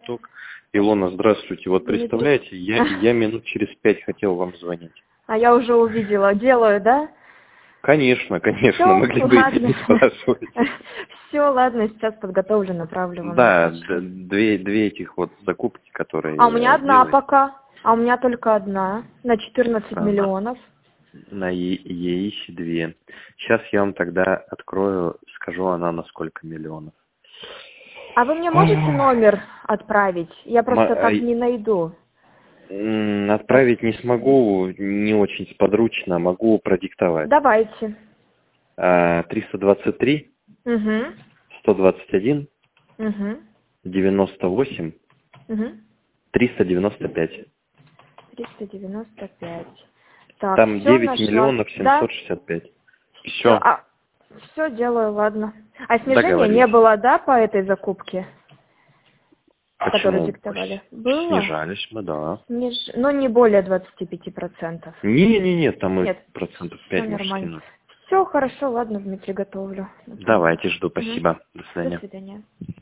звонок. Илона, здравствуйте. Вот представляете, я минут через 5 хотел вам звонить. А я уже увидела. Делаю, да? Конечно, Всё, могли бы и не спрашивать. Все, ладно, сейчас подготовлю, направлю вам. Да, две этих вот закупки, которые А у меня одна делаю. пока. А у меня только одна. На 14 миллионов. На ЕИСе 2. Сейчас я вам тогда открою, скажу она на сколько миллионов. А вы мне можете номер отправить? Я просто так не найду. Отправить не смогу, не очень сподручно, могу продиктовать. Давайте. 323 Угу. 121 Угу. 98 Угу. 395. 395. Так, Там всё 9 нашла. миллионов 765. Все. Все делаю, ладно. А снижения Договорились. не было, да, по этой закупке? Которую Почему? диктовали? Было? Снижались мы, да. Ну, не более 25%. Не, там Нет, процентов все 5 может нормально. скинуть. Все хорошо, ладно, Дмитрий, готовлю. Давайте, жду, Мгм. спасибо. До До свидания. свидания.